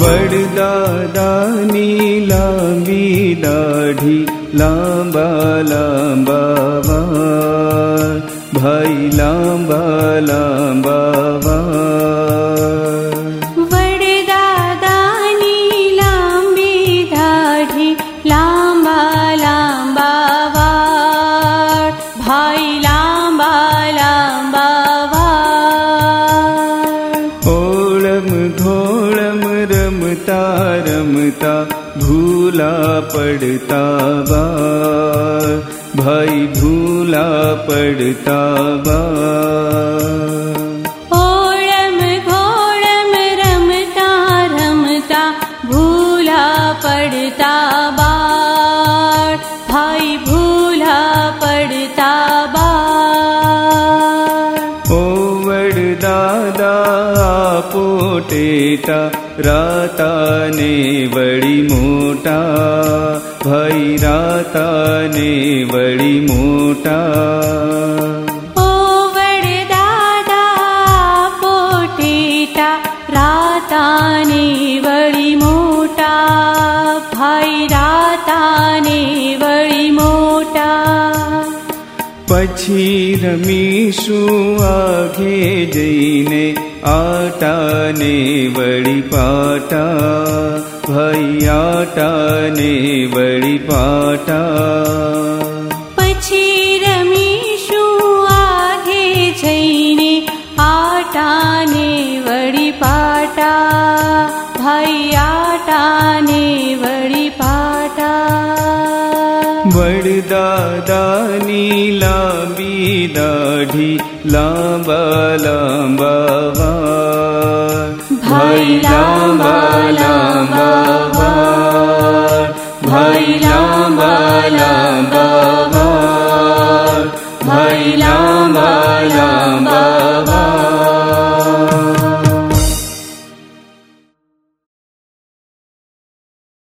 वडदादानी लांबी दाढी लांबा लांबा वाळ, भाई लांबा लांबा वाळ। वडदादानी लांबी दाढी लांबा लांबा वाळ, भाई लांबा लांबा वाळ। ओळम घोळम रमता रमता भूला पड़ता बाळ, भाई भूला पड़ता बाळ। ओळम घोळम रमता रमता भूला पड़ता बाळ, भाई भूला पड़ता बाळ। ओ वडदादा पोटेटा राताने वडी मोटा, भाई राताने वडी मोटा। ओ वडदादा पोटेटा राताने वडी मोटा, भाई राताने वडी मोटा। પછી રમીશું આઘે જઈને આટાને વળી પાટા, ભાઈ આટાને વળી પાટા। પછી રમીશું આઘે જઈને આટાને વળી પાટા, ભાઈ આટાને વળી પાટા। वडदादानी लांबी दाढी लांबा लांबा वाळ, भाई लांबा लांबा वाळ, भाई लांबा लांबा